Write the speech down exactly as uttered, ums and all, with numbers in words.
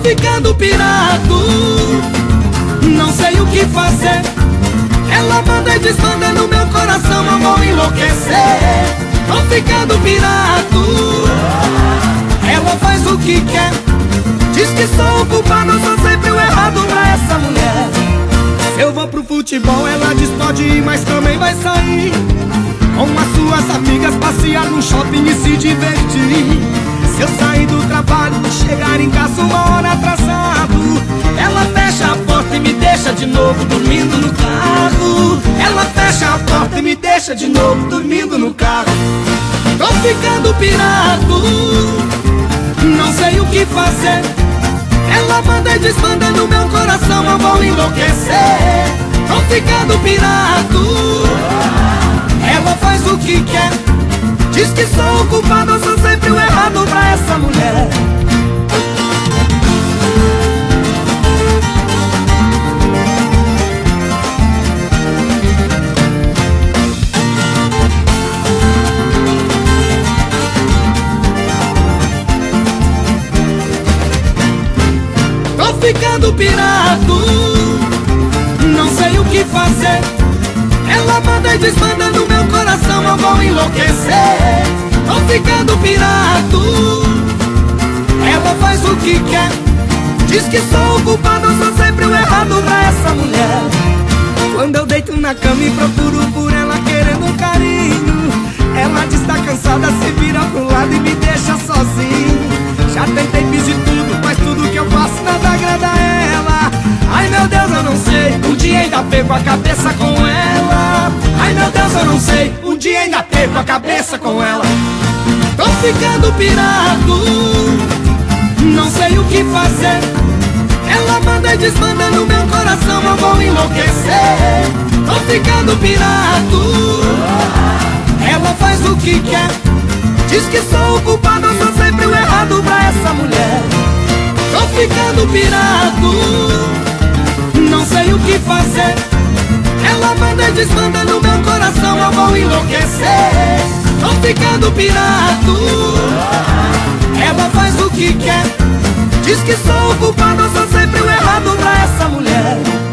ficando pirado, não sei o que fazer. Ela manda e desmanda no meu coração, eu vou enlouquecer. Tô ficando pirado, ela faz o que quer. Diz que sou o culpado, sou sempre o errado pra essa mulher. Se eu vou pro futebol, ela diz pode ir, mas também vai sair com as suas amigas, passear no shopping e se divertir. Se eu sair do trabalho, chegar em casa uma hora atrasado, ela fecha a porta e me deixa de novo dormindo no carro. Ela fecha a porta e me deixa de novo dormindo no carro. Tô ficando pirado, não sei o que fazer. Ela manda e desmanda no meu coração, eu vou enlouquecer. Tô ficando pirado, ela faz o que quer. Diz que sou o culpado, eu sou sempre o errado pra essa mulher. Tô ficando pirado, não sei o que fazer. Ela manda e desmanda no meu coração, eu vou enlouquecer. Tô ficando pirado, ela faz o que quer. Diz que sou o culpado, eu sou sempre o errado pra essa mulher. Quando eu deito na cama e procuro por ela querendo um carinho, ela diz tá cansada, se vira pro lado e me deixa sozinho. Já tentei pedir tudo, mas tudo que eu faço nada agrada a ela. Ai meu Deus, eu não sei, um dia ainda perco a cabeça com ela. Ai meu Deus, eu não sei, um dia ainda perco a cabeça com ela. Tô ficando pirado, não sei o que fazer. Ela manda e desmanda no meu coração, eu vou enlouquecer. Tô ficando pirado, ela faz o que quer. Diz que sou o culpado, eu sou sempre o errado pra essa mulher. Tô ficando pirado, não sei o que fazer. Ela manda e desmanda no meu coração, eu vou enlouquecer. Tô ficando pirado, ela faz o que quer. Diz que sou o culpado, eu sou sempre o errado pra essa mulher.